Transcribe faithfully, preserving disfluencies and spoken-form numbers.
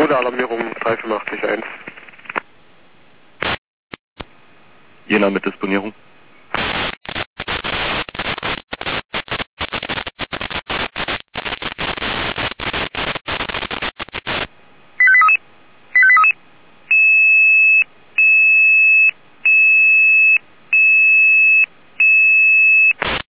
Gebäude, Alarmierung drei fünf acht eins. Jena mit Disponierung.